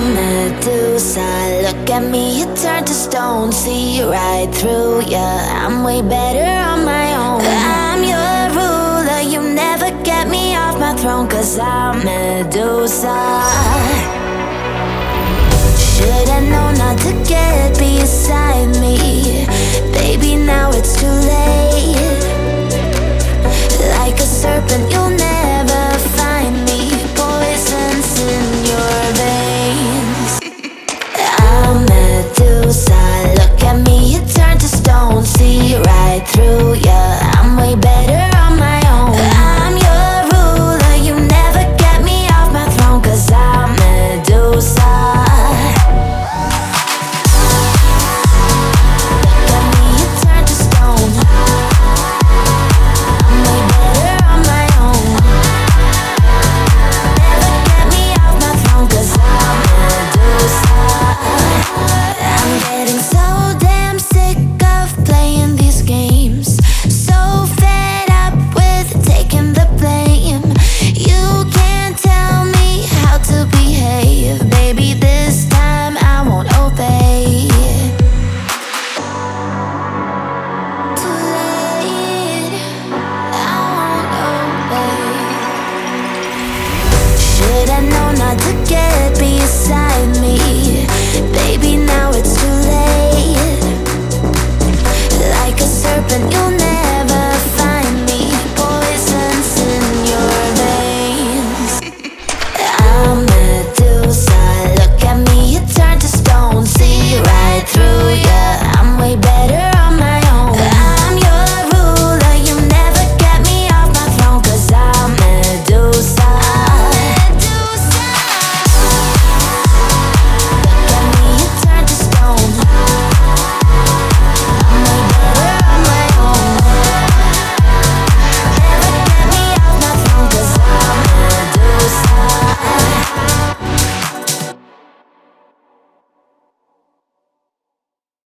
Medusa. Look at me, you turn to stone. See right through ya. I'm way better on my own. I'm your ruler, you never get me off my throne, 'cause I'm Medusa. Should've known not to get beside me. Baby, now it's too late. Like a serpent, you'll never